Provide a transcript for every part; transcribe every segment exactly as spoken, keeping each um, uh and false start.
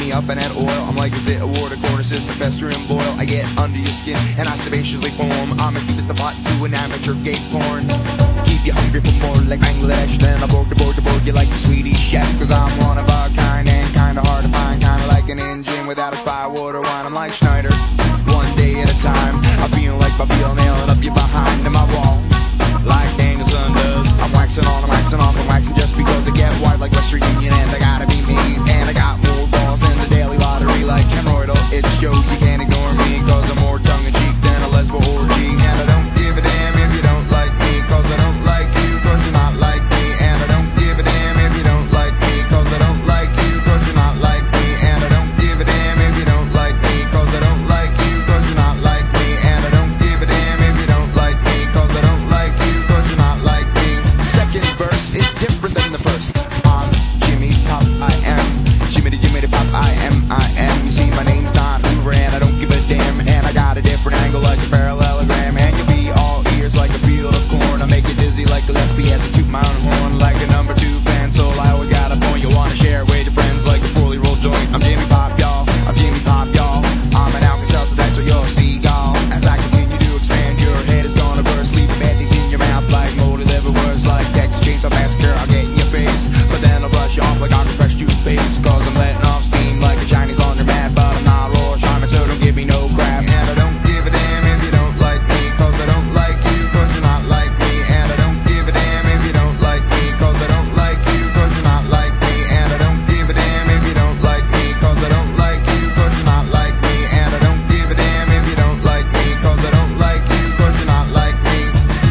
me up in that oil. I'm like, is it a water corner system, fester and boil? I get under your skin and I sebaceously form. I'm as deep as the pot to an amateur gay porn. Keep you hungry for more like Bangladesh. Then I borg the borg the borg you like the Swedish chef. Cause I'm one of a kind and kinda hard to find. Kinda like an engine without a spy water wine. I'm like Schneider, one day at a time. I'm feeling like Babille nailing up your behind in my wall. Like Danielson does. I'm waxing on, I'm waxing off, I'm waxing just because I get wide like Western Union. And I gotta be me, and I got more balls than the daily lottery. Like hemorrhoidal, it's Joe, you can't ignore me. Cause I'm more tongue-in-cheek than a lesbo orgy. And I don't give a damn if you don't like me. Cause I don't like you, cause you're not like me. And I don't give a damn if you don't like me. Cause I don't like you, cause you're not like me. And I don't give a damn if you don't like me. Cause I don't like you, cause you're not like me. And I don't give a damn if you don't like me. Cause I don't like you, cause you're not like me. The second verse is different than the first. I'm Jimmy Pop, I am Jimmy the Jimmy the Pop, I am, I am. You see my name's Don Hoover and I don't give a damn. And I got a different angle like a parallelogram. And you'll be all ears like a field of corn. I make it dizzy like Gillespie as I toot my own horn. Like a number two pencil, I always got a point you wanna share with your friends like a poorly rolled joint. I'm Jimmy Pop, y'all, I'm Jimmy Pop, y'all. I'm an Alka-Seltzer, that's what you're a seagull. As I continue to expand, your head is gonna burst. Leaving bad things in your mouth like moldy liver words. Like Texas Chainsaw Massacre, I'll get in your face. But then I'll brush you off like Aqua Fresh toothpaste. Cause I'm letting off steam like a Chinese laundromat. But I'm not raw Charmin, so don't give me no crap. And I don't give a damn if you don't like me. Cause I don't like you, cause you're not like me. And I don't give a damn if you don't like me. Cause I don't like you, cause you're not like me. And I don't give a damn if you don't like me. Cause I don't like you, cause you're not like me. And I don't give a damn if you don't like me. Cause I don't like you, cause you're not like me.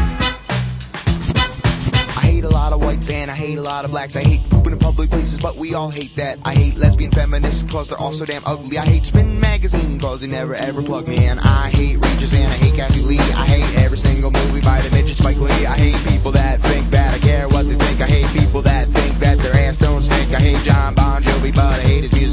I hate a lot of whites and I hate a lot of blacks. I hate pooping in public places, but we all hate that. I hate lesbian feminists cause they're all so damn ugly. I hate Spin Magazine cause they never ever plug me in. I hate Regis and I hate Kathy Lee. I hate every single movie by the midget Spike Lee. I hate people that think that I care what they think. I hate people that think that their ass don't stink. I hate John Bon Jovi, but I hate his music.